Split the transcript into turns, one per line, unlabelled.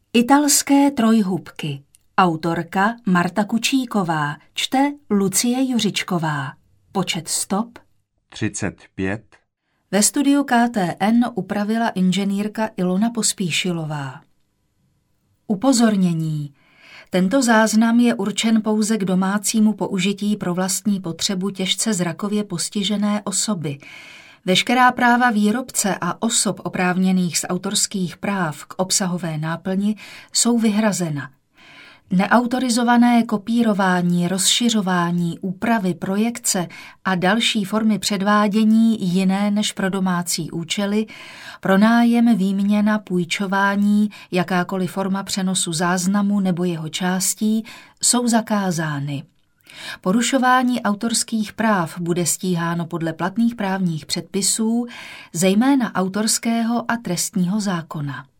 Italské trojhubky. Autorka Marta Kučíková. Čte Lucie Juřičková. Počet stop
35.
Ve studiu KTN upravila inženýrka Ilona Pospíšilová. Upozornění. Tento záznam je určen pouze k domácímu použití pro vlastní potřebu těžce zrakově postižené osoby. Veškerá práva výrobce a osob oprávněných z autorských práv k obsahové náplni jsou vyhrazena. Neautorizované kopírování, rozšiřování, úpravy, projekce a další formy předvádění jiné než pro domácí účely, pronájem, výměna, půjčování, jakákoliv forma přenosu záznamu nebo jeho částí jsou zakázány. Porušování autorských práv bude stíháno podle platných právních předpisů, zejména autorského a trestního zákona.